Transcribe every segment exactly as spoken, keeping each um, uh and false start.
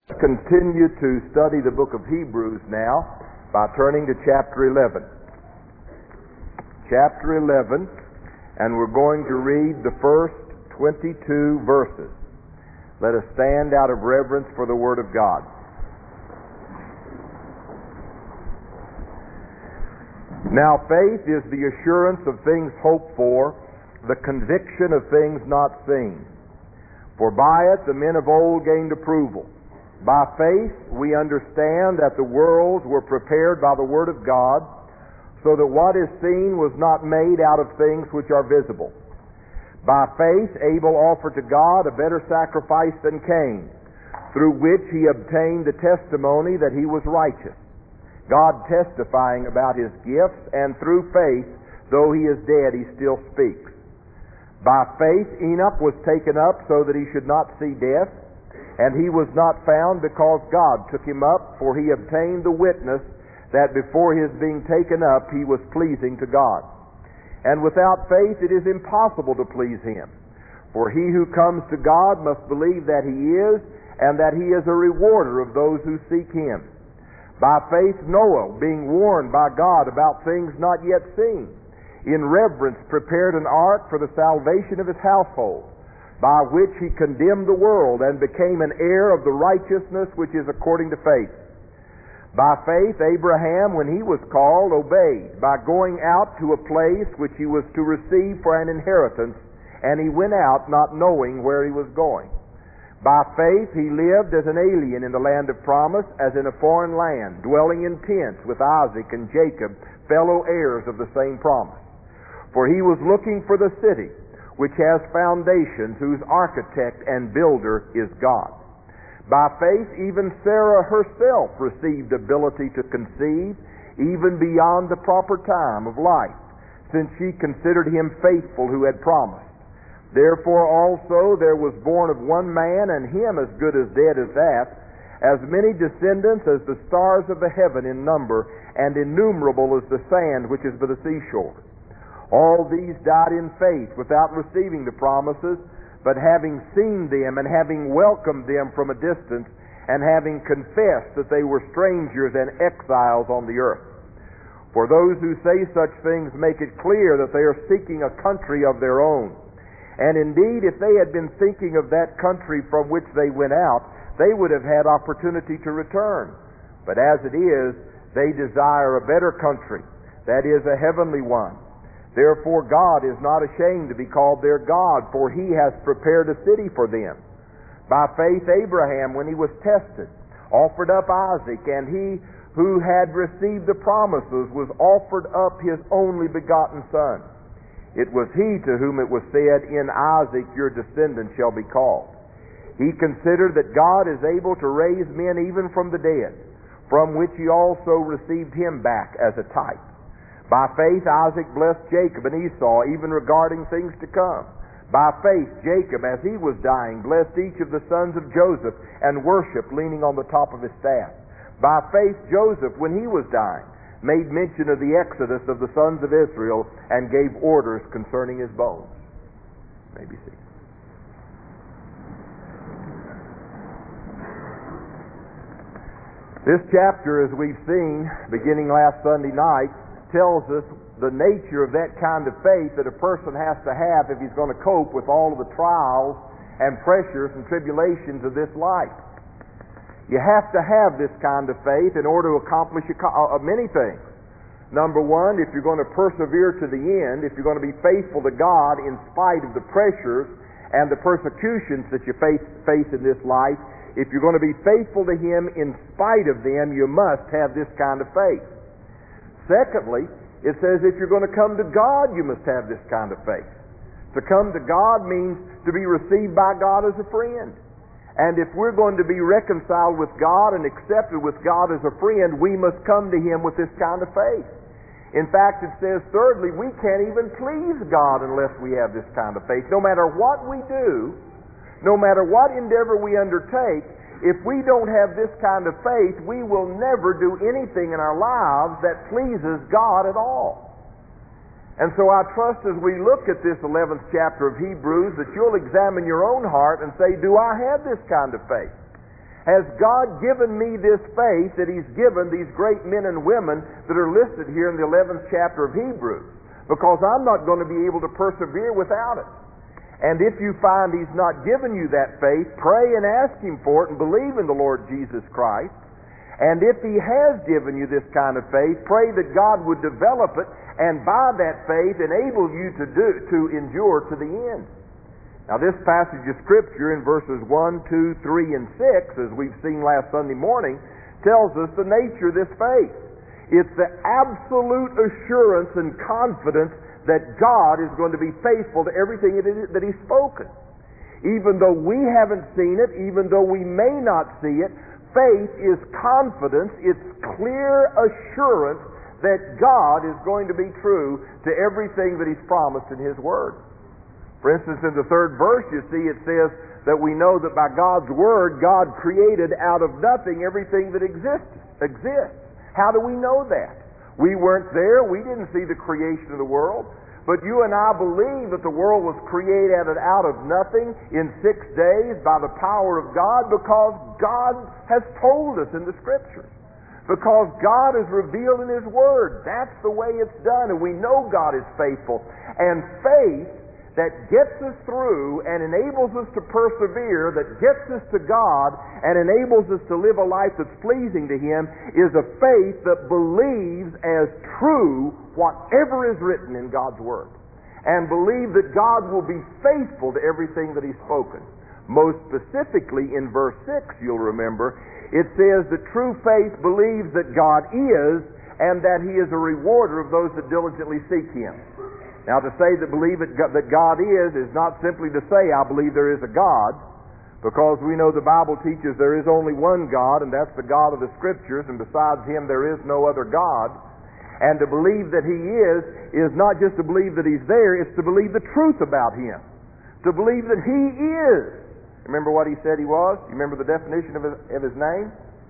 Continue to study the book of Hebrews now by turning to chapter eleven. Chapter eleven, and we're going to read the first twenty-two verses. Let us stand out of reverence for the Word of God. Now faith is the assurance of things hoped for, the conviction of things not seen. For by it the men of old gained approval. By faith we understand that the worlds were prepared by the Word of God, so that what is seen was not made out of things which are visible. By faith Abel offered to God a better sacrifice than Cain, through which he obtained the testimony that he was righteous, God testifying about his gifts, and through faith, though he is dead, he still speaks. By faith Enoch was taken up so that he should not see death, and he was not found because God took him up, for he obtained the witness that before his being taken up he was pleasing to God. And without faith it is impossible to please him. For he who comes to God must believe that he is, and that he is a rewarder of those who seek him. By faith Noah, being warned by God about things not yet seen, in reverence prepared an ark for the salvation of his household, by which he condemned the world and became an heir of the righteousness which is according to faith. By faith Abraham, when he was called, obeyed, by going out to a place which he was to receive for an inheritance, and he went out not knowing where he was going. By faith he lived as an alien in the land of promise, as in a foreign land, dwelling in tents with Isaac and Jacob, fellow heirs of the same promise. For he was looking for the city which has foundations, whose architect and builder is God. By faith even Sarah herself received ability to conceive, even beyond the proper time of life, since she considered him faithful who had promised. Therefore also there was born of one man, and him as good as dead as that, as many descendants as the stars of the heaven in number, and innumerable as the sand which is by the seashore. All these died in faith, without receiving the promises, but having seen them, and having welcomed them from a distance, and having confessed that they were strangers and exiles on the earth. For those who say such things make it clear that they are seeking a country of their own. And indeed, if they had been thinking of that country from which they went out, they would have had opportunity to return. But as it is, they desire a better country, that is, a heavenly one. Therefore God is not ashamed to be called their God, for he has prepared a city for them. By faith Abraham, when he was tested, offered up Isaac, and he who had received the promises was offered up his only begotten son. It was he to whom it was said, "In Isaac your descendants shall be called." He considered that God is able to raise men even from the dead, from which he also received him back as a type. By faith Isaac blessed Jacob and Esau, even regarding things to come. By faith Jacob, as he was dying, blessed each of the sons of Joseph, and worshipped leaning on the top of his staff. By faith Joseph, when he was dying, made mention of the exodus of the sons of Israel, and gave orders concerning his bones. Maybe see. This chapter, as we've seen, beginning last Sunday night, tells us the nature of that kind of faith that a person has to have if he's going to cope with all of the trials and pressures and tribulations of this life. You have to have this kind of faith in order to accomplish many things. Number one, if you're going to persevere to the end, if you're going to be faithful to God in spite of the pressures and the persecutions that you face, face in this life, if you're going to be faithful to Him in spite of them, you must have this kind of faith. Secondly, it says if you're going to come to God, you must have this kind of faith. To come to God means to be received by God as a friend. And if we're going to be reconciled with God and accepted with God as a friend, we must come to Him with this kind of faith. In fact, it says, thirdly, we can't even please God unless we have this kind of faith. No matter what we do, no matter what endeavor we undertake, if we don't have this kind of faith, we will never do anything in our lives that pleases God at all. And so I trust as we look at this eleventh chapter of Hebrews that you'll examine your own heart and say, do I have this kind of faith? Has God given me this faith that He's given these great men and women that are listed here in the eleventh chapter of Hebrews? Because I'm not going to be able to persevere without it. And if you find He's not given you that faith, pray and ask Him for it and believe in the Lord Jesus Christ. And if He has given you this kind of faith, pray that God would develop it and by that faith enable you to do to endure to the end. Now this passage of Scripture in verses one, two, three, and six, as we've seen last Sunday morning, tells us the nature of this faith. It's the absolute assurance and confidence that God is going to be faithful to everything that He's spoken. Even though we haven't seen it, even though we may not see it, faith is confidence, it's clear assurance that God is going to be true to everything that He's promised in His Word. For instance, in the third verse, you see it says that we know that by God's Word, God created out of nothing everything that exists. exists. How do we know that? We weren't there. We didn't see the creation of the world. But you and I believe that the world was created out of nothing in six days by the power of God because God has told us in the Scriptures. Because God is revealed in His Word. That's the way it's done, and we know God is faithful. And faith that gets us through and enables us to persevere, that gets us to God and enables us to live a life that's pleasing to Him, is a faith that believes as true whatever is written in God's Word, and believe that God will be faithful to everything that He's spoken. Most specifically in verse six, you'll remember, it says that true faith believes that God is and that He is a rewarder of those that diligently seek Him. Now, to say that believe it, that God is is not simply to say, I believe there is a God, because we know the Bible teaches there is only one God, and that's the God of the Scriptures, and besides Him there is no other God. And to believe that He is, is not just to believe that He's there, it's to believe the truth about Him. To believe that He is. Remember what He said He was? You remember the definition of His, of his name?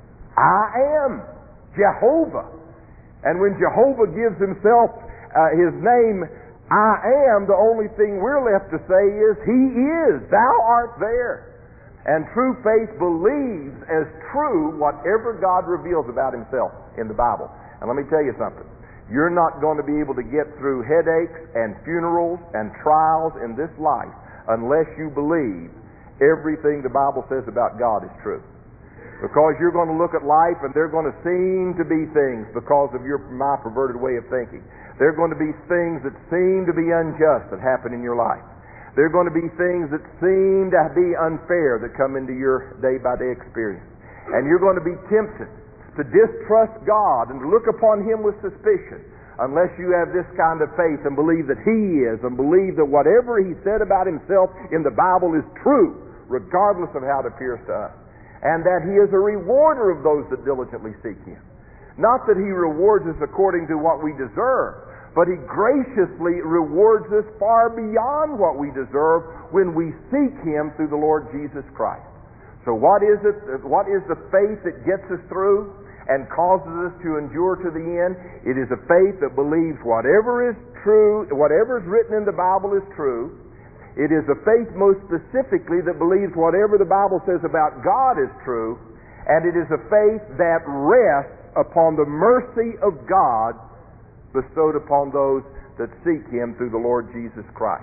I am Jehovah. And when Jehovah gives Himself uh, His name, I am, the only thing we're left to say is, He is. Thou art there. And true faith believes as true whatever God reveals about Himself in the Bible. And let me tell you something. You're not going to be able to get through headaches and funerals and trials in this life unless you believe everything the Bible says about God is true. Because you're going to look at life and they're going to seem to be things because of your my perverted way of thinking. There are going to be things that seem to be unjust that happen in your life. There are going to be things that seem to be unfair that come into your day-by-day experience. And you're going to be tempted to distrust God and to look upon Him with suspicion unless you have this kind of faith and believe that He is and believe that whatever He said about Himself in the Bible is true, regardless of how it appears to us. And that He is a rewarder of those that diligently seek Him. Not that He rewards us according to what we deserve, but He graciously rewards us far beyond what we deserve when we seek Him through the Lord Jesus Christ. So what is it? What is the faith that gets us through and causes us to endure to the end? It is a faith that believes whatever is true, whatever is written in the Bible is true. It is a faith most specifically that believes whatever the Bible says about God is true. And it is a faith that rests upon the mercy of God bestowed upon those that seek Him through the Lord Jesus Christ.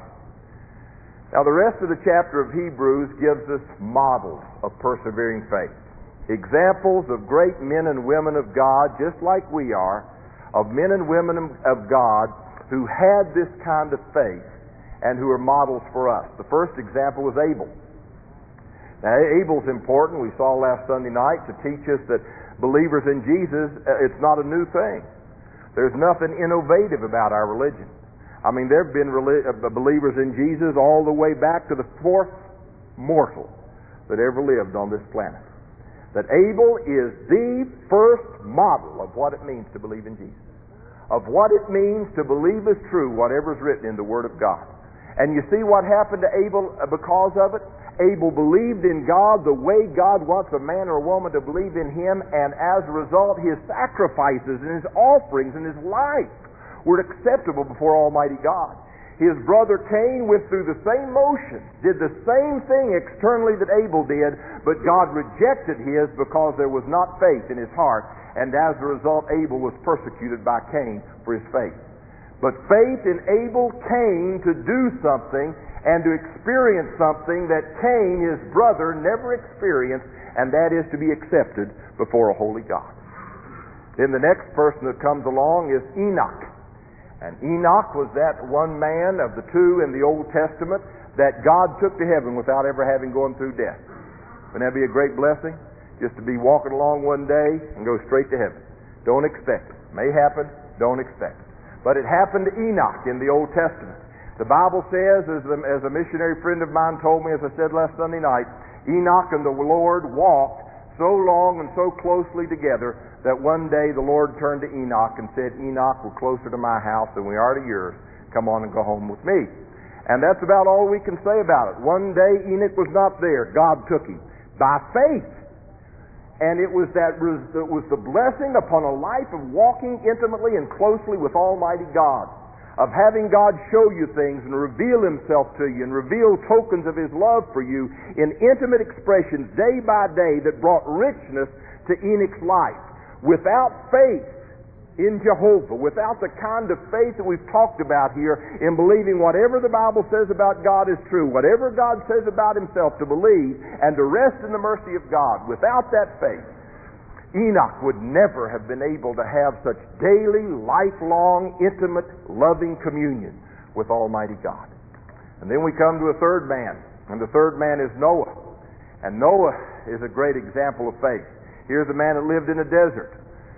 Now the rest of the chapter of Hebrews gives us models of persevering faith. Examples of great men and women of God, just like we are, of men and women of God who had this kind of faith and who are models for us. The first example was Abel. Now Abel's important, we saw last Sunday night, to teach us that believers in Jesus, it's not a new thing. There's nothing innovative about our religion. I mean, there have been believers in Jesus all the way back to the fourth mortal that ever lived on this planet. That Abel is the first model of what it means to believe in Jesus. Of what it means to believe is true whatever is written in the Word of God. And you see what happened to Abel because of it? Abel believed in God the way God wants a man or a woman to believe in Him, and as a result, his sacrifices and his offerings and his life were acceptable before Almighty God. His brother Cain went through the same motions, did the same thing externally that Abel did, but God rejected his because there was not faith in his heart, and as a result Abel was persecuted by Cain for his faith. But faith enabled Cain to do something and to experience something that Cain, his brother, never experienced, and that is to be accepted before a holy God. Then the next person that comes along is Enoch. And Enoch was that one man of the two in the Old Testament that God took to heaven without ever having gone through death. Wouldn't that be a great blessing? Just to be walking along one day and go straight to heaven. Don't expect it. May happen, don't expect it. But it happened to Enoch in the Old Testament. The Bible says, as a, as a missionary friend of mine told me, as I said last Sunday night, Enoch and the Lord walked so long and so closely together that one day the Lord turned to Enoch and said, Enoch, we're closer to my house than we are to yours. Come on and go home with me. And that's about all we can say about it. One day Enoch was not there. God took him by faith. And it was that it was the blessing upon a life of walking intimately and closely with Almighty God, of having God show you things and reveal Himself to you and reveal tokens of His love for you in intimate expressions day by day that brought richness to Enoch's life. Without faith in Jehovah, without the kind of faith that we've talked about here in believing whatever the Bible says about God is true, whatever God says about Himself to believe and to rest in the mercy of God, without that faith, Enoch would never have been able to have such daily, lifelong, intimate, loving communion with Almighty God. And then we come to a third man, and the third man is Noah. And Noah is a great example of faith. Here's a man that lived in a desert.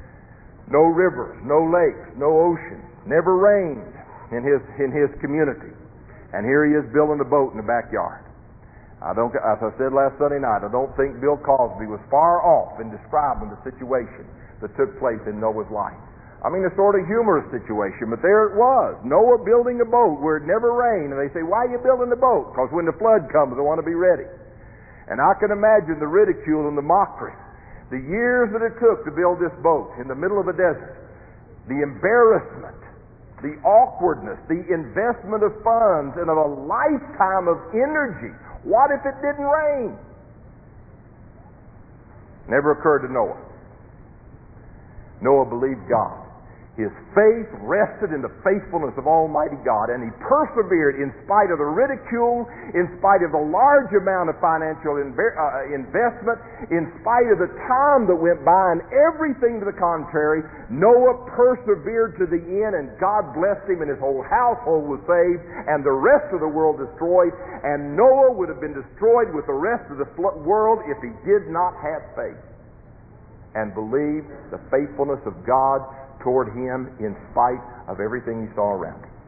No rivers, no lakes, no oceans, never rained in his in his community. And here he is building a boat in the backyard. I don't, as I said last Sunday night, I don't think Bill Cosby was far off in describing the situation that took place in Noah's life. I mean, a sort of humorous situation, but there it was. Noah building a boat where it never rained. And they say, why are you building the boat? Because when the flood comes, I want to be ready. And I can imagine the ridicule and the mockery. The years that it took to build this boat in the middle of a desert. The embarrassment. The awkwardness. The investment of funds and of a lifetime of energy. What if it didn't rain? Never occurred to Noah. Noah believed God. His faith rested in the faithfulness of Almighty God, and he persevered in spite of the ridicule, in spite of the large amount of financial inve- uh, investment, in spite of the time that went by and everything to the contrary. Noah persevered to the end, and God blessed him, and his whole household was saved, and the rest of the world destroyed. And Noah would have been destroyed with the rest of the world if he did not have faith and believe the faithfulness of God toward him in spite of everything he saw around him.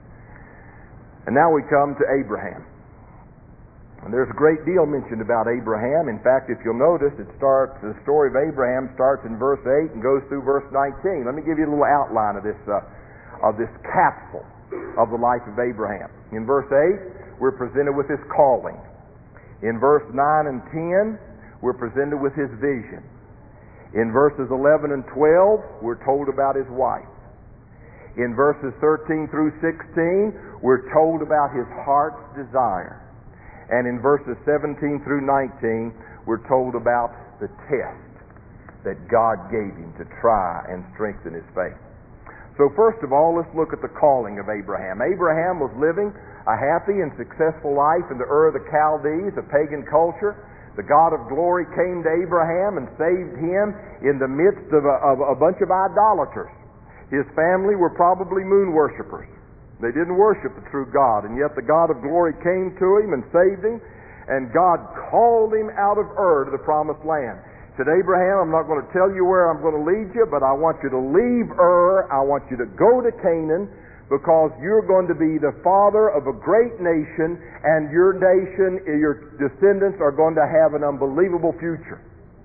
And now we come to Abraham. And there's a great deal mentioned about Abraham. In fact, if you'll notice, it starts, the story of Abraham starts in verse eight and goes through verse nineteen. Let me give you a little outline of this, uh, of this capsule of the life of Abraham. In verse eight, we're presented with his calling. In verse nine and ten, we're presented with his vision. In verses eleven and twelve, we're told about his wife. In verses thirteen through sixteen, we're told about his heart's desire. And in verses seventeen through nineteen, we're told about the test that God gave him to try and strengthen his faith. So first of all, let's look at the calling of Abraham. Abraham was living a happy and successful life in the Ur of the Chaldees, a pagan culture. The God of glory came to Abraham and saved him in the midst of a, of a bunch of idolaters. His family were probably moon worshipers. They didn't worship the true God, and yet the God of glory came to him and saved him, and God called him out of Ur to the promised land. He said, Abraham, I'm not going to tell you where I'm going to lead you, but I want you to leave Ur. I want you to go to Canaan, because you're going to be the father of a great nation, and your nation, your descendants are going to have an unbelievable future.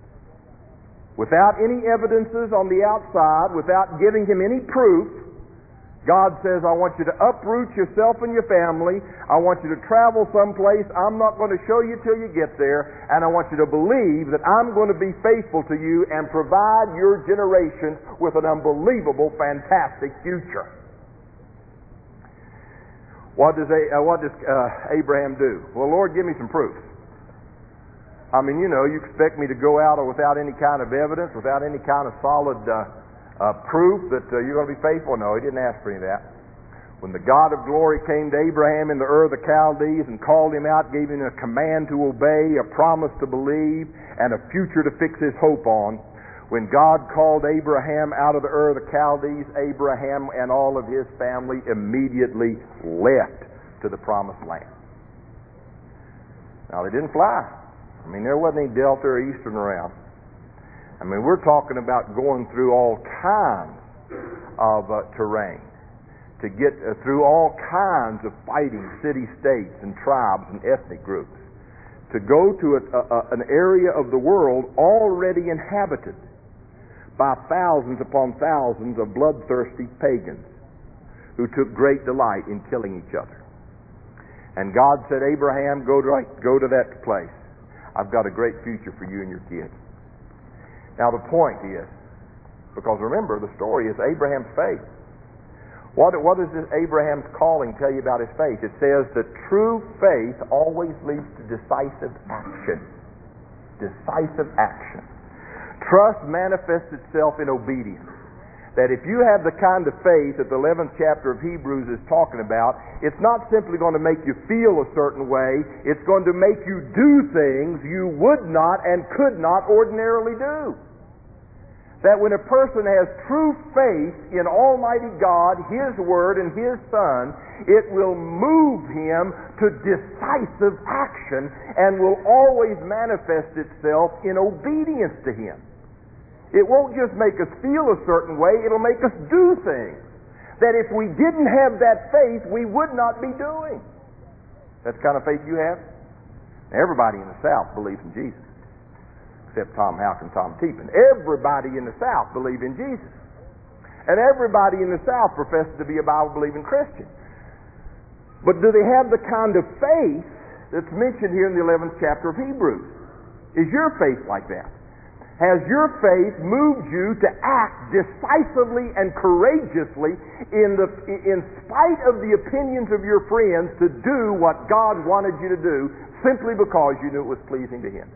Without any evidences on the outside, without giving him any proof, God says, I want you to uproot yourself and your family. I want you to travel someplace I'm not going to show you till you get there, and I want you to believe that I'm going to be faithful to you and provide your generation with an unbelievable, fantastic future. What does, A, uh, what does uh, Abraham do? Well, Lord, give me some proof. I mean, you know, you expect me to go out without any kind of evidence, without any kind of solid uh, uh, proof that uh, you're going to be faithful? No, he didn't ask for any of that. When the God of glory came to Abraham in the Ur of the Chaldees and called him out, gave him a command to obey, a promise to believe, and a future to fix his hope on, when God called Abraham out of the Ur of the Chaldees, Abraham and all of his family immediately left to the promised land. Now, they didn't fly. I mean, there wasn't any Delta or Eastern around. I mean, we're talking about going through all kinds of uh, terrain, to get uh, through all kinds of fighting city-states and tribes and ethnic groups, to go to a, a, an area of the world already inhabited by thousands upon thousands of bloodthirsty pagans who took great delight in killing each other. And God said, Abraham, go to, go to that place. I've got a great future for you and your kids. Now the point is, because remember, the story is Abraham's faith. What, what does this Abraham's calling tell you about his faith? It says that true faith always leads to decisive action. Decisive action. Trust manifests itself in obedience. That if you have the kind of faith that the eleventh chapter of Hebrews is talking about, it's not simply going to make you feel a certain way, it's going to make you do things you would not and could not ordinarily do. That when a person has true faith in Almighty God, His Word, and His Son, it will move him to decisive action and will always manifest itself in obedience to Him. It won't just make us feel a certain way, it'll make us do things that if we didn't have that faith, we would not be doing. That's the kind of faith you have? Now, everybody in the South believes in Jesus, except Tom Houck and Tom Teepin. Everybody in the South believes in Jesus. And everybody in the South professes to be a Bible-believing Christian. But do they have the kind of faith that's mentioned here in the eleventh chapter of Hebrews? Is your faith like that? Has your faith moved you to act decisively and courageously in, the, in spite of the opinions of your friends to do what God wanted you to do simply because you knew it was pleasing to Him?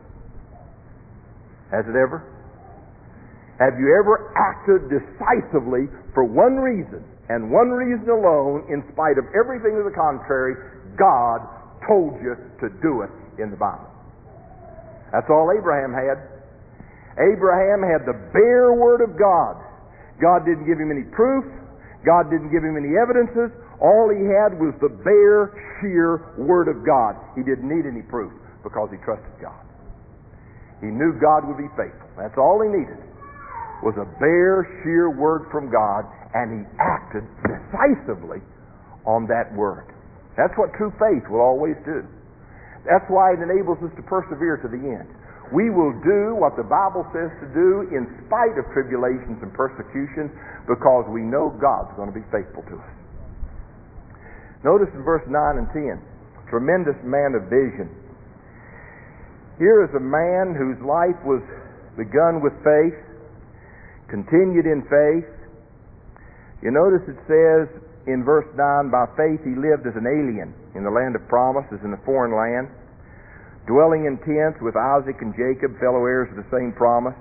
Has it ever? Have you ever acted decisively for one reason and one reason alone, in spite of everything to the contrary, God told you to do it in the Bible? That's all Abraham had. Abraham had the bare Word of God. God didn't give him any proof. God didn't give him any evidences. All he had was the bare, sheer Word of God. He didn't need any proof because he trusted God. He knew God would be faithful. That's all he needed, was a bare, sheer Word from God, and he acted decisively on that Word. That's what true faith will always do. That's why it enables us to persevere to the end. We will do what the Bible says to do in spite of tribulations and persecutions because we know God's going to be faithful to us. Notice in verse nine and ten, tremendous man of vision. Here is a man whose life was begun with faith, continued in faith. You notice it says in verse nine, by faith he lived as an alien in the land of promise, as in a foreign land, dwelling in tents with Isaac and Jacob, fellow heirs of the same promise.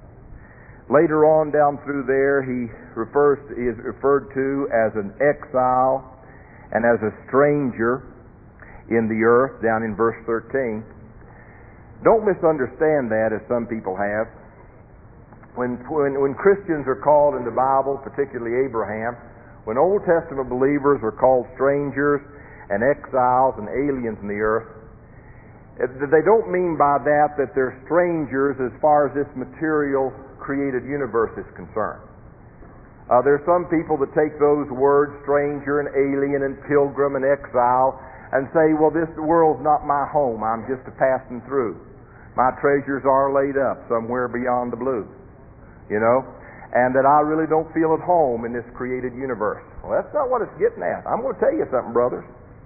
Later on down through there, he refers to, is referred to as an exile and as a stranger in the earth, down in verse thirteen. Don't misunderstand that, as some people have. When, when, when Christians are called in the Bible, particularly Abraham, when Old Testament believers are called strangers and exiles and aliens in the earth, they don't mean by that that they're strangers as far as this material created universe is concerned. Uh, there are some people that take those words, stranger and alien and pilgrim and exile, and say, well, this world's not my home. I'm just a passing through. My treasures are laid up somewhere beyond the blue. You know? And that I really don't feel at home in this created universe. Well, that's not what it's getting at. I'm going to tell you something, brothers.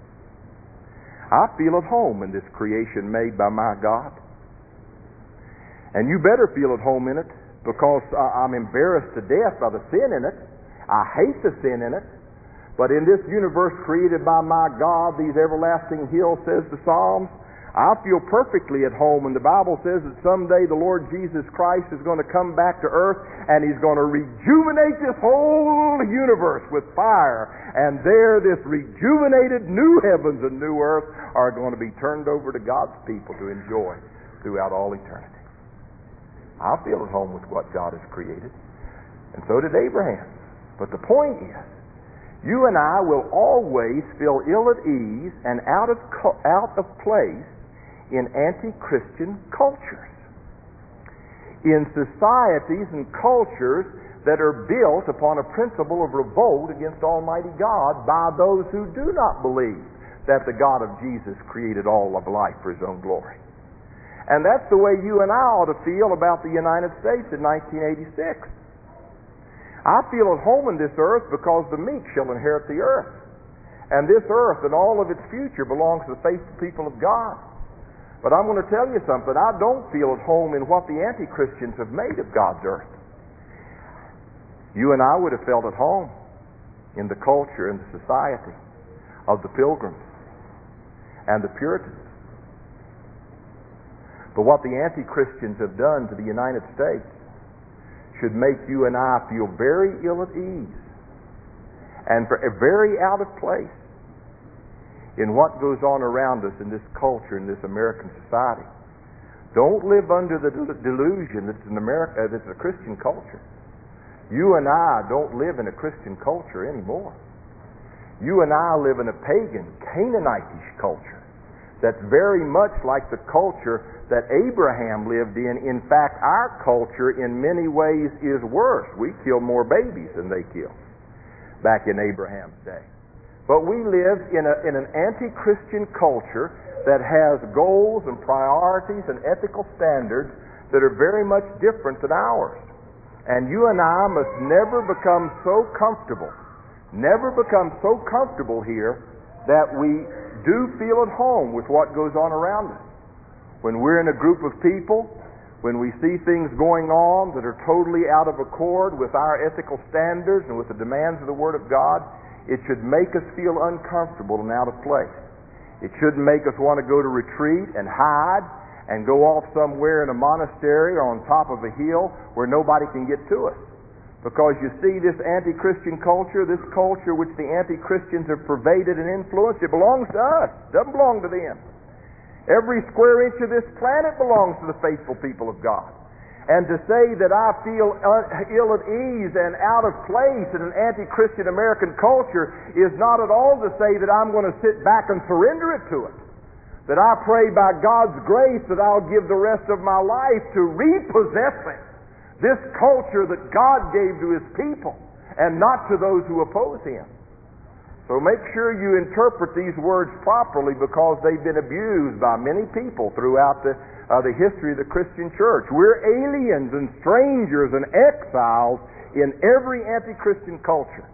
I feel at home in this creation made by my God. And you better feel at home in it, because I'm embarrassed to death by the sin in it. I hate the sin in it. But in this universe created by my God, these everlasting hills, says the Psalms, I feel perfectly at home. And the Bible says that someday the Lord Jesus Christ is going to come back to earth and He's going to rejuvenate this whole universe with fire. And there, this rejuvenated new heavens and new earth are going to be turned over to God's people to enjoy throughout all eternity. I feel at home with what God has created. And so did Abraham. But the point is, you and I will always feel ill at ease and out of, out of place in anti-Christian cultures, in societies and cultures that are built upon a principle of revolt against Almighty God by those who do not believe that the God of Jesus created all of life for His own glory. And that's the way you and I ought to feel about the United States in nineteen eighty-six. I feel at home in this earth because the meek shall inherit the earth. And this earth and all of its future belongs to the faithful people of God. But I'm going to tell you something. I don't feel at home in what the anti-Christians have made of God's earth. You and I would have felt at home in the culture and the society of the Pilgrims and the Puritans. But what the anti-Christians have done to the United States should make you and I feel very ill at ease and very out of place in what goes on around us in this culture, in this American society. Don't live under the delusion that it's an America, that it's a Christian culture. You and I don't live in a Christian culture anymore. You and I live in a pagan, Canaanitish culture that's very much like the culture that Abraham lived in. In fact, our culture in many ways is worse. We kill more babies than they killed back in Abraham's day. But we live in, a, in an anti-Christian culture that has goals and priorities and ethical standards that are very much different than ours. And you and I must never become so comfortable, never become so comfortable here that we do feel at home with what goes on around us. When we're in a group of people, when we see things going on that are totally out of accord with our ethical standards and with the demands of the Word of God, it should make us feel uncomfortable and out of place. It shouldn't make us want to go to retreat and hide and go off somewhere in a monastery or on top of a hill where nobody can get to us. Because you see, this anti-Christian culture, this culture which the anti-Christians have pervaded and influenced, it belongs to us. It doesn't belong to them. Every square inch of this planet belongs to the faithful people of God. And to say that I feel ill at ease and out of place in an anti-Christian American culture is not at all to say that I'm going to sit back and surrender it to it. That I pray by God's grace that I'll give the rest of my life to repossessing this culture that God gave to His people and not to those who oppose Him. So make sure you interpret these words properly, because they've been abused by many people throughout the, uh, the history of the Christian church. We're aliens and strangers and exiles in every anti-Christian culture.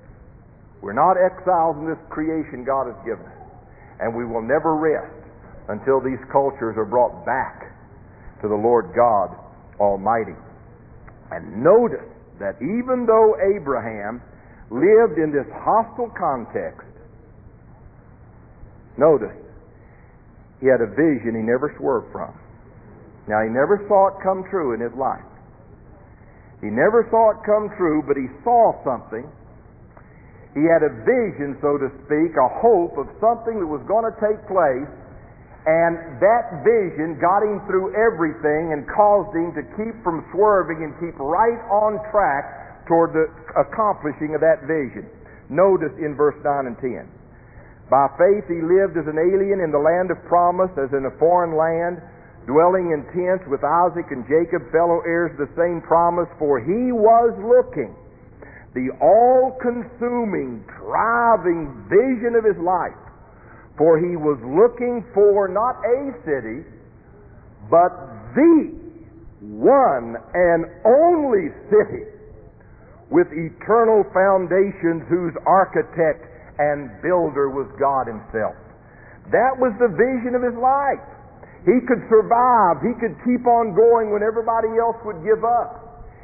We're not exiles in this creation God has given us. And we will never rest until these cultures are brought back to the Lord God Almighty. And notice that even though Abraham lived in this hostile context, notice, he had a vision he never swerved from. Now, he never saw it come true in his life. He never saw it come true, but he saw something. He had a vision, so to speak, a hope of something that was going to take place, and that vision got him through everything and caused him to keep from swerving and keep right on track toward the accomplishing of that vision. Notice in verse nine and ten. By faith he lived as an alien in the land of promise, as in a foreign land, dwelling in tents with Isaac and Jacob, fellow heirs of the same promise, for he was looking, the all-consuming, driving vision of his life, for he was looking for not a city, but the one and only city with eternal foundations, whose architect and builder was God Himself. That was the vision of his life. He could survive. He could keep on going when everybody else would give up.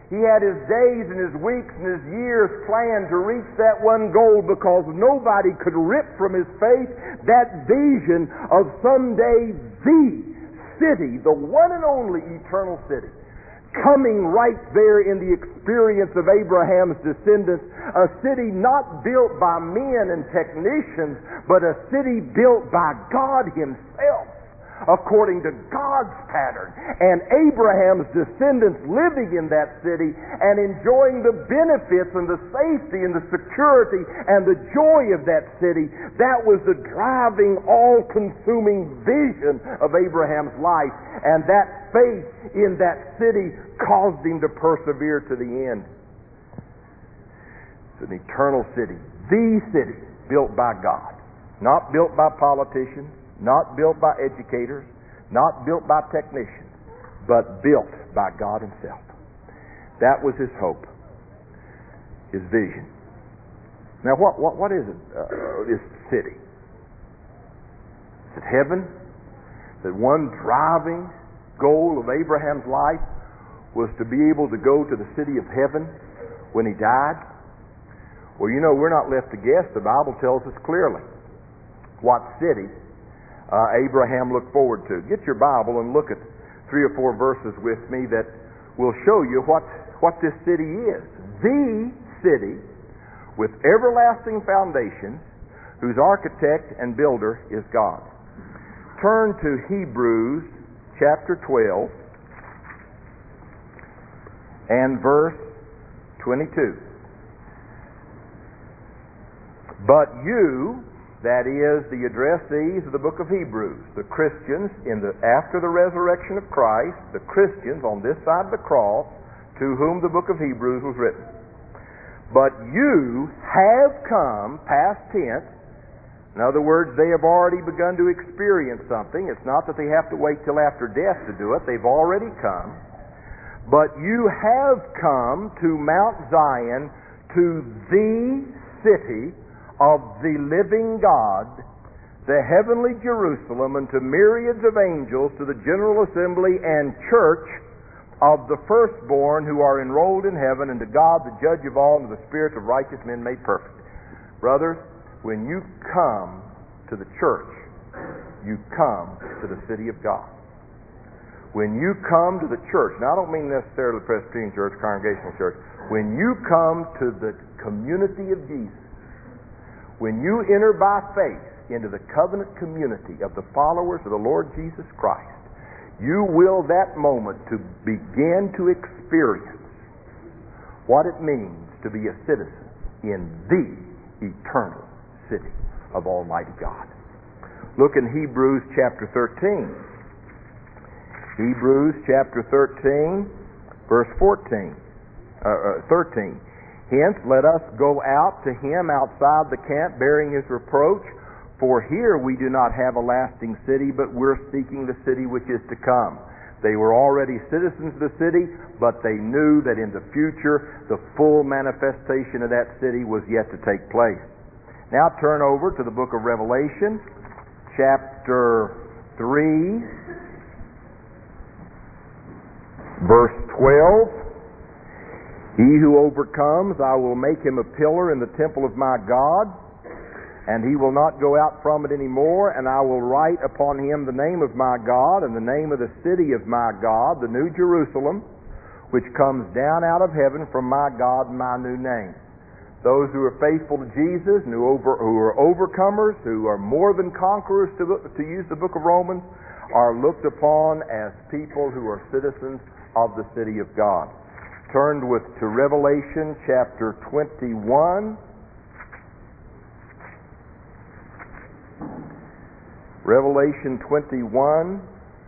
He had his days and his weeks and his years planned to reach that one goal, because nobody could rip from his faith that vision of someday the city, the one and only eternal city, coming right there in the experience of Abraham's descendants, a city not built by men and technicians, but a city built by God Himself, according to God's pattern, and Abraham's descendants living in that city and enjoying the benefits and the safety and the security and the joy of that city. That was the driving, all-consuming vision of Abraham's life, and that faith in that city caused him to persevere to the end. It's an eternal city, the city built by God, not built by politicians, not built by educators, not built by technicians, but built by God Himself. That was his hope, his vision. Now, what what, what is it, uh, this city? Is it heaven? That one driving goal of Abraham's life was to be able to go to the city of heaven when he died? Well, you know, we're not left to guess. The Bible tells us clearly what city Uh, Abraham looked forward to. Get your Bible and look at three or four verses with me that will show you what, what this city is. The city with everlasting foundations, whose architect and builder is God. Turn to Hebrews chapter twelve and verse twenty-two. But you, that is, the addressees of the book of Hebrews, the Christians in the after the resurrection of Christ, the Christians on this side of the cross, to whom the book of Hebrews was written. But you have come, past tense. In other words, they have already begun to experience something. It's not that they have to wait till after death to do it. They've already come. But you have come to Mount Zion, to the city of the living God, the heavenly Jerusalem, and to myriads of angels, to the general assembly and church of the firstborn who are enrolled in heaven, and to God the judge of all, and to the spirits of righteous men made perfect. Brothers, when you come to the church, you come to the city of God. When you come to the church, now I don't mean necessarily the Presbyterian church, congregational church, when you come to the community of Jesus, when you enter by faith into the covenant community of the followers of the Lord Jesus Christ, you will that moment to begin to experience what it means to be a citizen in the eternal city of Almighty God. Look in Hebrews chapter thirteen. Hebrews chapter thirteen, verse fourteen, uh, uh, thirteen. Hence, let us go out to him outside the camp, bearing his reproach. For here we do not have a lasting city, but we're seeking the city which is to come. They were already citizens of the city, but they knew that in the future the full manifestation of that city was yet to take place. Now turn over to the book of Revelation, chapter three, verse twelve. He who overcomes, I will make him a pillar in the temple of my God, and he will not go out from it any more, and I will write upon him the name of my God and the name of the city of my God, the New Jerusalem, which comes down out of heaven from my God, my new name. Those who are faithful to Jesus, and who, over, who are overcomers, who are more than conquerors, to, to use the book of Romans, are looked upon as people who are citizens of the city of God. Turned with to Revelation chapter twenty-one. Revelation twenty-one,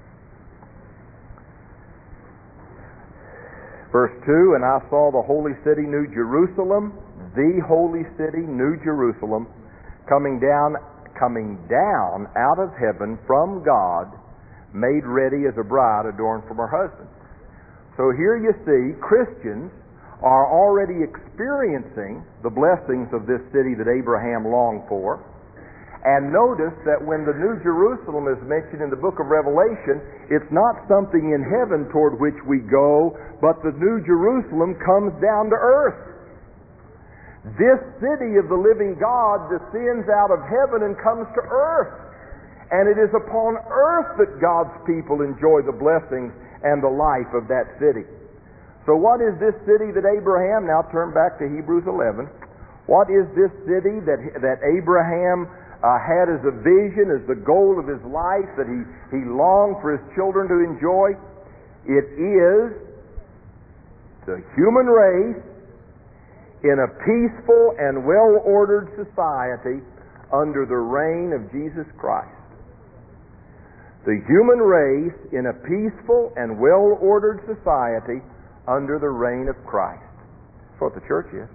verse two, and I saw the holy city, New Jerusalem, the holy city, New Jerusalem, coming down, coming down out of heaven from God, made ready as a bride adorned for her husband. So here you see, Christians are already experiencing the blessings of this city that Abraham longed for, And notice that when the New Jerusalem is mentioned in the book of Revelation, it's not something in heaven toward which we go, but the New Jerusalem comes down to earth. This city of the living God descends out of heaven and comes to earth. And it is upon earth that God's people enjoy the blessings and the life of that city. So what is this city that Abraham, now turn back to Hebrews eleven, what is this city that, that Abraham Uh, had as a vision, as the goal of his life, that he, he longed for his children to enjoy? It is the human race in a peaceful and well-ordered society under the reign of Jesus Christ. The human race in a peaceful and well-ordered society under the reign of Christ. That's what the church is.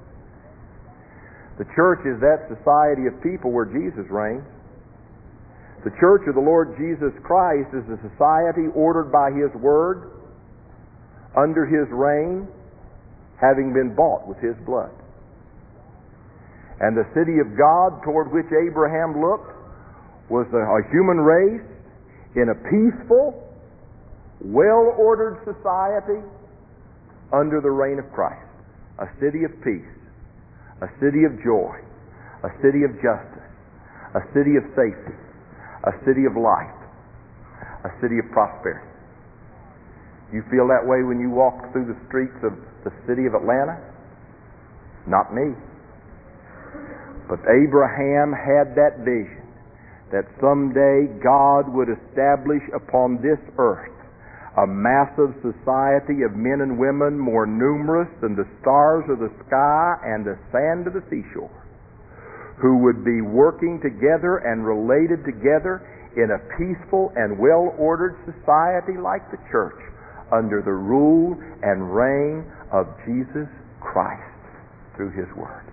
The church is that society of people where Jesus reigns. The church of the Lord Jesus Christ is a society ordered by His Word, under His reign, having been bought with His blood. And the city of God toward which Abraham looked was a, a human race in a peaceful, well-ordered society under the reign of Christ. A city of peace. A city of joy, a city of justice, a city of safety, a city of life, a city of prosperity. You feel that way when you walk through the streets of the city of Atlanta? Not me. But Abraham had that vision that someday God would establish upon this earth a massive society of men and women more numerous than the stars of the sky and the sand of the seashore, who would be working together and related together in a peaceful and well-ordered society like the church under the rule and reign of Jesus Christ through His Word.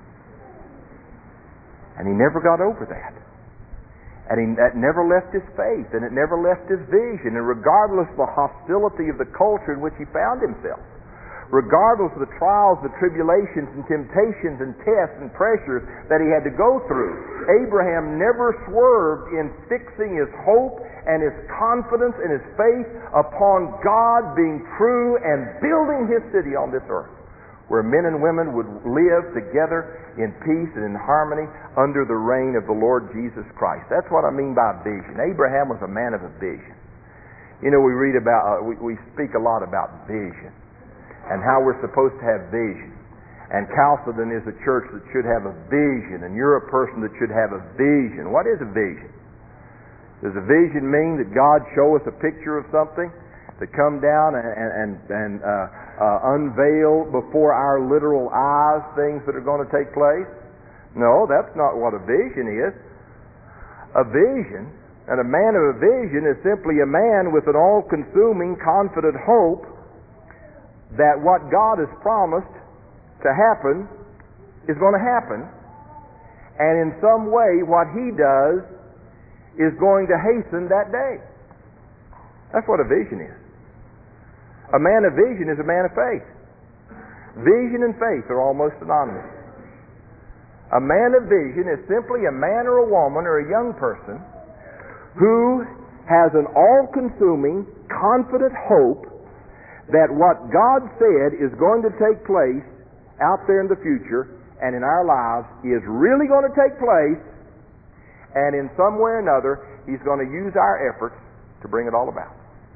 And he never got over that. And he, that never left his faith, and it never left his vision, and regardless of the hostility of the culture in which he found himself, regardless of the trials, the tribulations, and temptations, and tests, and pressures that he had to go through, Abraham never swerved in fixing his hope and his confidence and his faith upon God being true and building His city on this earth, where men and women would live together in peace and in harmony under the reign of the Lord Jesus Christ. That's what I mean by vision. Abraham was a man of a vision. You know, we read about, uh, we, we speak a lot about vision and how we're supposed to have vision. And Chalcedon is a church that should have a vision, and you're a person that should have a vision. What is a vision? Does a vision mean that God show us a picture of something to come down and, and, and uh, uh, unveil before our literal eyes things that are going to take place? No, that's not what a vision is. A vision, and a man of a vision is simply a man with an all-consuming, confident hope that what God has promised to happen is going to happen, and in some way what he does is going to hasten that day. That's what a vision is. A man of vision is a man of faith. Vision and faith are almost synonymous. A man of vision is simply a man or a woman or a young person who has an all-consuming, confident hope that what God said is going to take place out there in the future and in our lives is really going to take place, and in some way or another He's going to use our efforts to bring it all about.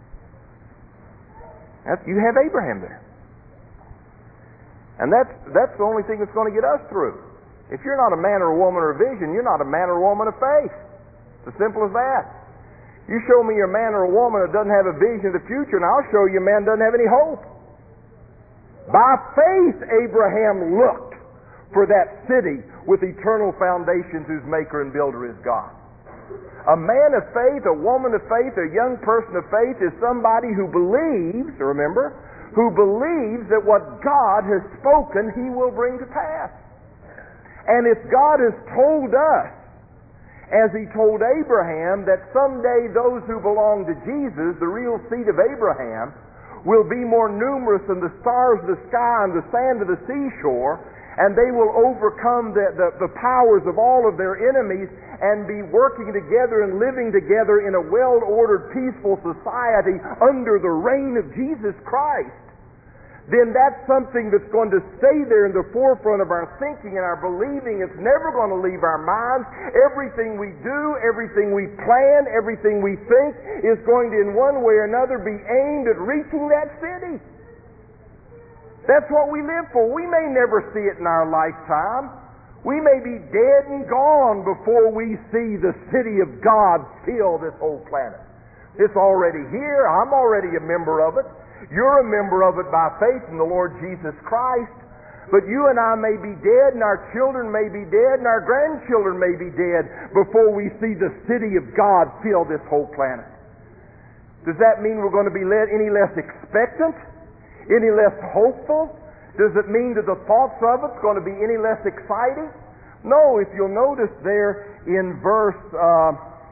That's, you have Abraham there. And that's, that's the only thing that's going to get us through. If you're not a man or a woman of vision, you're not a man or a woman of faith. It's as simple as that. You show me a man or a woman that doesn't have a vision of the future, and I'll show you a man that doesn't have any hope. By faith, Abraham looked for that city with eternal foundations whose maker and builder is God. A man of faith, a woman of faith, a young person of faith is somebody who believes, remember, who believes that what God has spoken He will bring to pass. And if God has told us, as He told Abraham, that someday those who belong to Jesus, the real seed of Abraham, will be more numerous than the stars of the sky and the sand of the seashore, And they will overcome the, the, the powers of all of their enemies and be working together and living together in a well-ordered, peaceful society under the reign of Jesus Christ. Then that's something that's going to stay there in the forefront of our thinking and our believing. It's never going to leave our minds. Everything we do, everything we plan, everything we think is going to, in one way or another, be aimed at reaching that city. That's what we live for. We may never see it in our lifetime. We may be dead and gone before we see the city of God fill this whole planet. It's already here. I'm already a member of it. You're a member of it by faith in the Lord Jesus Christ. But you and I may be dead, and our children may be dead, and our grandchildren may be dead before we see the city of God fill this whole planet. Does that mean we're going to be any less expectant? Any less hopeful? Does it mean that the thoughts of it's going to be any less exciting? No, if you'll notice there in verse uh,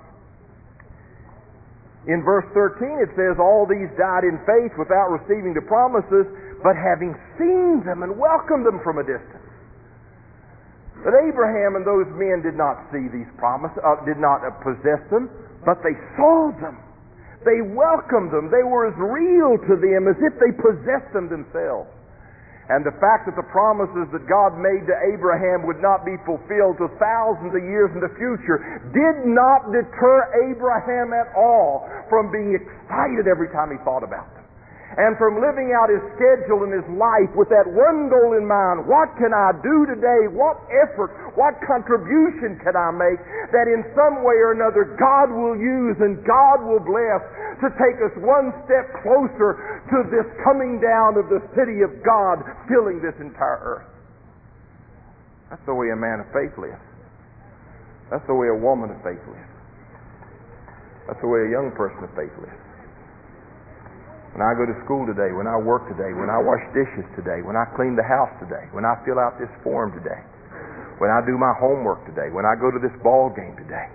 in verse thirteen it says, all these died in faith without receiving the promises, but having seen them and welcomed them from a distance. But Abraham and those men did not see these promises, uh, did not uh, possess them, but they saw them. They welcomed them. They were as real to them as if they possessed them themselves. And the fact that the promises that God made to Abraham would not be fulfilled till thousands of years in the future did not deter Abraham at all from being excited every time he thought about them. And from living out his schedule and his life with that one goal in mind: what can I do today? What effort, what contribution can I make that in some way or another God will use and God will bless to take us one step closer to this coming down of the city of God filling this entire earth? That's the way a man of faith lives. That's the way a woman of faith lives. That's the way a young person of faith lives. When I go to school today, when I work today, when I wash dishes today, when I clean the house today, when I fill out this form today, when I do my homework today, when I go to this ball game today,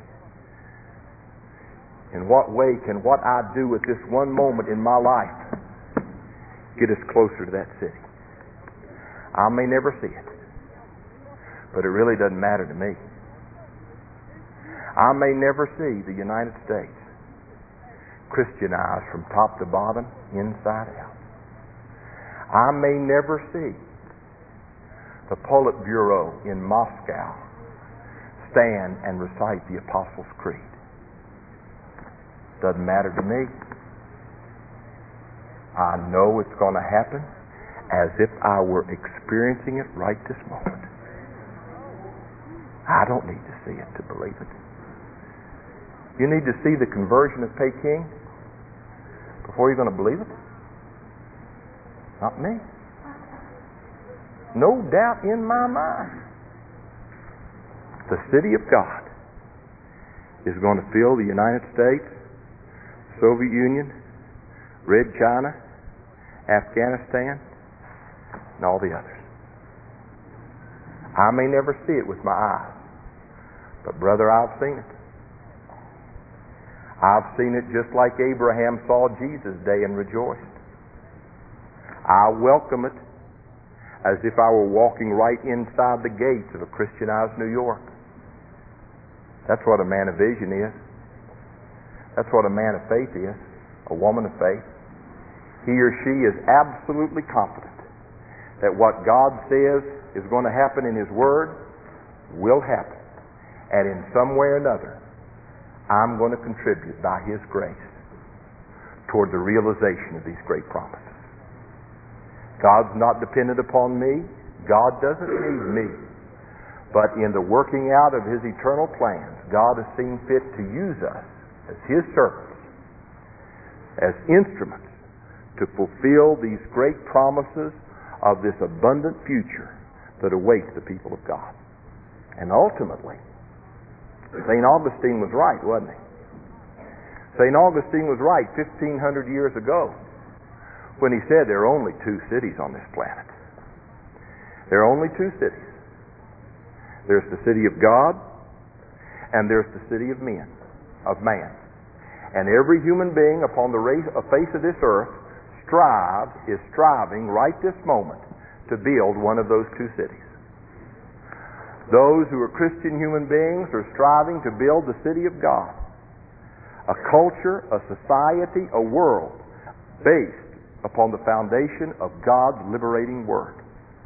in what way can what I do at this one moment in my life get us closer to that city? I may never see it, but it really doesn't matter to me. I may never see the United States Christianized from top to bottom, inside out. I may never see the Politburo in Moscow stand and recite the Apostles' Creed. Doesn't matter to me. I know it's going to happen as if I were experiencing it right this moment. I don't need to see it to believe it. You need to see the conversion of Peking before you're going to believe it? Not me. No doubt in my mind, the city of God is going to fill the United States, Soviet Union, Red China, Afghanistan, and all the others. I may never see it with my eyes, but brother, I've seen it. I've seen it just like Abraham saw Jesus' day and rejoiced. I welcome it as if I were walking right inside the gates of a Christianized New York. That's what a man of vision is. That's what a man of faith is, a woman of faith. He or she is absolutely confident that what God says is going to happen in His Word will happen. And in some way or another, I'm going to contribute by His grace toward the realization of these great promises. God's not dependent upon me. God doesn't need me. But in the working out of His eternal plans, God has seen fit to use us as His servants, as instruments to fulfill these great promises of this abundant future that awaits the people of God. And ultimately, Saint Augustine was right, wasn't he? Saint Augustine was right fifteen hundred years ago when he said there are only two cities on this planet. There are only two cities. There's the city of God and there's the city of men, of man. And every human being upon the race, uh, face of this earth strives, is striving right this moment to build one of those two cities. Those who are Christian human beings are striving to build the city of God. A culture, a society, a world based upon the foundation of God's liberating Word.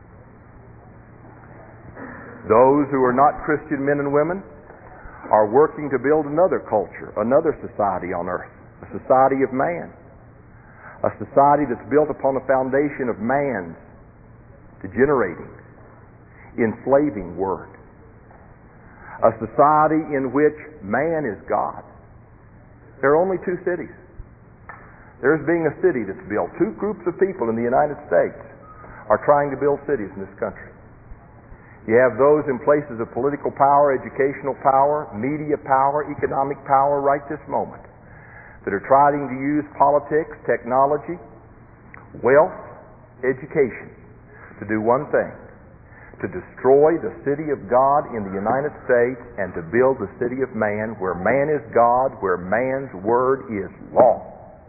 Those who are not Christian men and women are working to build another culture, another society on earth, a society of man. A society that's built upon the foundation of man's degenerating, enslaving word. A society in which man is God. There are only two cities. There's being a city that's built. Two groups of people in the United States are trying to build cities in this country. You have those in places of political power, educational power, media power, economic power right this moment that are trying to use politics, technology, wealth, education to do one thing: to destroy the city of God in the United States and to build the city of man, where man is God, where man's word is law.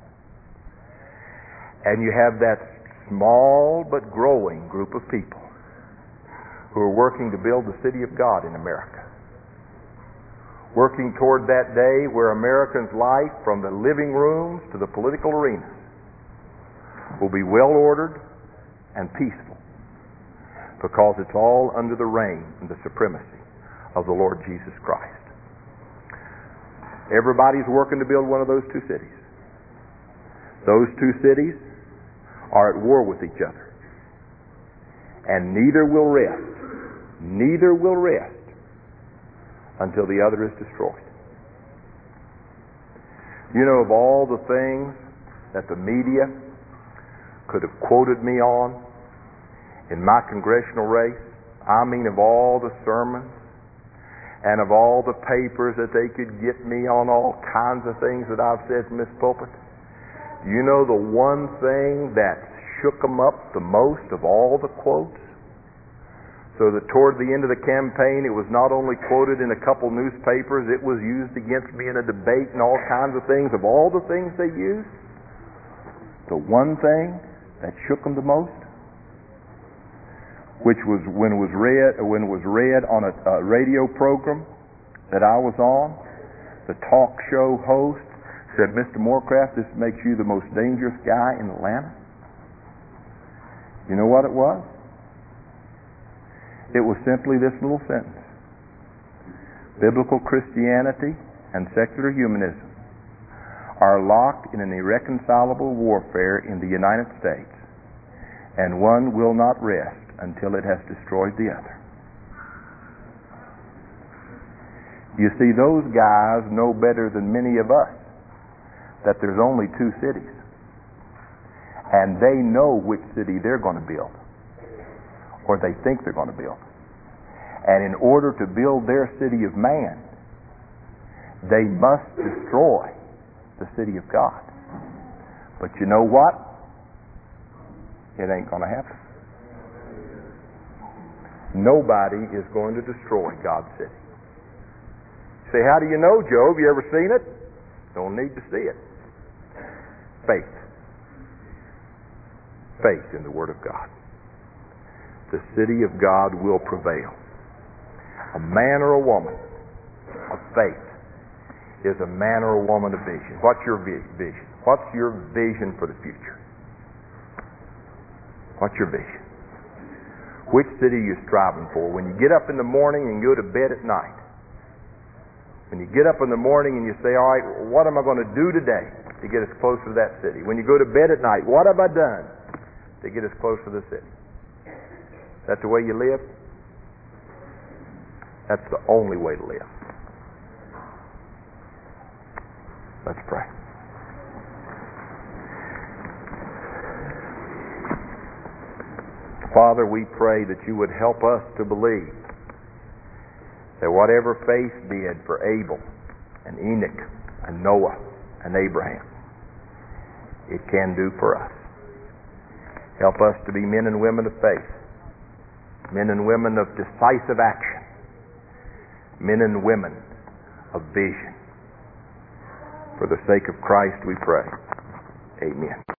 And you have that small but growing group of people who are working to build the city of God in America. Working toward that day where Americans' life, from the living rooms to the political arenas, will be well ordered and peaceful, because it's all under the reign and the supremacy of the Lord Jesus Christ. Everybody's working to build one of those two cities. Those two cities are at war with each other, and neither will rest. Neither will rest until the other is destroyed. You know, of all the things that the media could have quoted me on in my congressional race, I mean of all the sermons and of all the papers that they could get me on all kinds of things that I've said from this pulpit, you know the one thing that shook them up the most of all the quotes? So that toward the end of the campaign, it was not only quoted in a couple newspapers, it was used against me in a debate and all kinds of things. Of all the things they used, the one thing that shook them the most, which was when it was read, when it was read on a, a radio program that I was on, the talk show host said, "Mister Morecraft, this makes you the most dangerous guy in Atlanta." You know what it was? It was simply this little sentence: biblical Christianity and secular humanism are locked in an irreconcilable warfare in the United States, and one will not rest until it has destroyed the other. You see, those guys know better than many of us that there's only two cities, and they know which city they're going to build, or they think they're going to build. And in order to build their city of man, they must destroy the city of God. But you know what? It ain't going to happen. Nobody is going to destroy God's city. You say, how do you know, Job? You ever seen it? Don't need to see it. Faith. Faith in the Word of God. The city of God will prevail. A man or a woman of faith is a man or a woman of vision. What's your vision? What's your vision for the future? What's your vision? Which city are you striving for? When you get up in the morning and go to bed at night, when you get up in the morning and you say, all right, what am I going to do today to get us closer to that city? When you go to bed at night, what have I done to get us closer to the city? Is that the way you live? That's the only way to live. Let's pray. Father, we pray that you would help us to believe that whatever faith did for Abel and Enoch and Noah and Abraham, it can do for us. Help us to be men and women of faith, men and women of decisive action, men and women of vision. For the sake of Christ we pray. Amen.